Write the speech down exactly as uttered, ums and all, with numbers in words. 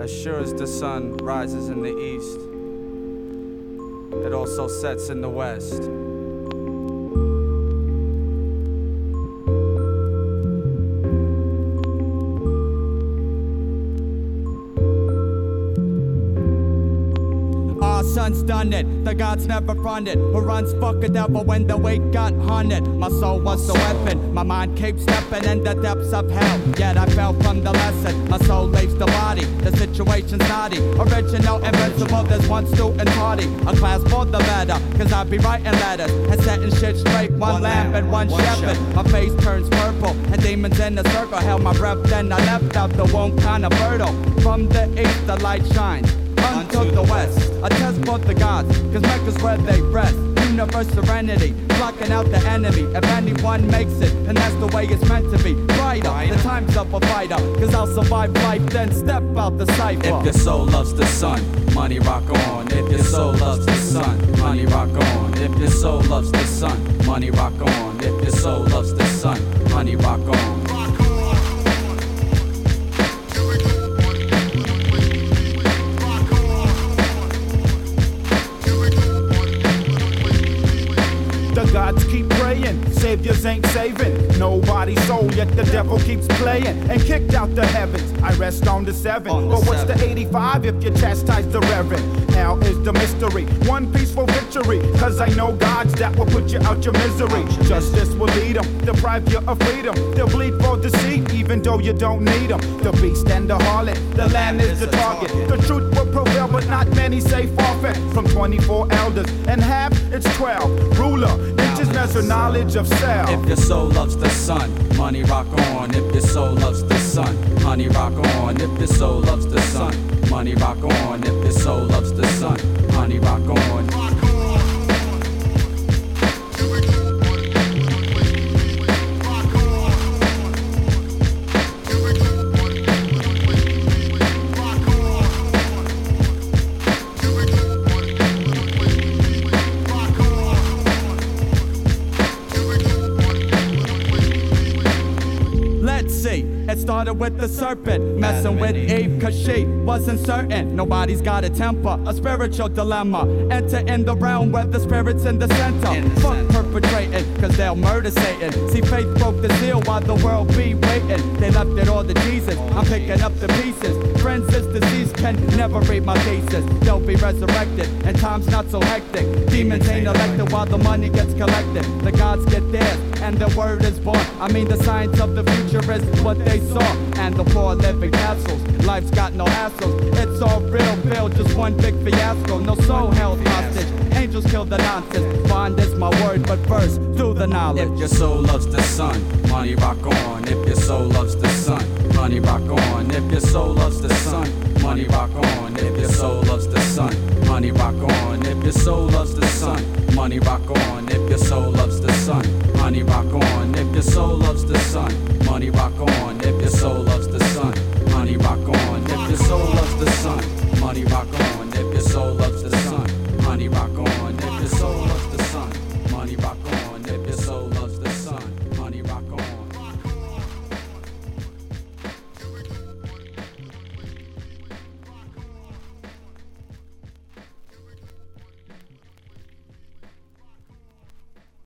As sure as the sun rises in the east, it also sets in the west. Son's done it, the gods never fronted. Who runs fuck a devil when the weight got hunted? My soul was the weapon, my mind kept stepping in the depths of hell. Yet I fell from the lesson, my soul leaves the body. The situation's naughty, original, invincible, there's one student party. A class for the better, cause I be writing letters and setting shit straight. One, one lamp and one, one shepherd. shepherd. My face turns purple and demons in a circle. Held my breath, then I left out the womb kinda fertile. From the east the light shines unto the west, a test for the gods, cause Mecca's where they rest. Universe serenity, blocking out the enemy. If anyone makes it, then that's the way it's meant to be. Brighter, the time's up a fighter, cause I'll survive life, then step out the cipher. If your soul loves the sun, money rock on. If your soul loves the sun, money rock on. If your soul loves the sun, money rock on. If your soul loves the sun, money rock on. Gods keep praying, saviors ain't saving nobody's soul, yet the devil keeps playing and kicked out the heavens. I rest on the seven, on the but what's seven. The eighty-five if you chastise the reverend? Now is the mystery, one peaceful victory, cause I know gods that will put you out your misery. Justice will lead them, deprive you of freedom. They'll bleed for deceit, even though you don't need them. The beast and the harlot, the lamb is the target. The truth will prevail, but not many say forfeit. From twenty-four elders, and half it's twelve. Ruler, inches measure knowledge of self. If your soul loves the sun, money rock on. If your soul loves the sun, honey rock on. If your soul loves the sun, money rock on. If your soul loves the sun, honey rock on. It started with the serpent, messing with Eve cause she wasn't certain. Nobody's got a temper, a spiritual dilemma. Enter in the realm where the spirit's in the center. In the Fuck center. Perpetrating, cause they'll murder Satan. See, faith broke the seal while the world be waiting. They left it all to Jesus, I'm picking up the pieces. Friends, this disease can never read my thesis. They'll be resurrected, and time's not so hectic. Demons ain't elected while the money gets collected. The gods get theirs, and the word is born. I mean the science of the future is what they saw, and the poor living castles. Life's got no hassles, it's all real, Bill, just one big fiasco. No soul held hostage, angels kill the nonsense. Bond is my word, but first, do the knowledge. If your soul loves the sun, money rock on. If your soul loves the sun, money rock on. If your soul loves the sun, money rock on. If your soul loves the sun, money rock on. If your soul loves the sun, money rock on. If your soul loves the sun, money rock on. If your soul loves the sun, money rock on. If your soul loves the sun, money rock on. If your soul loves the sun, money rock on. If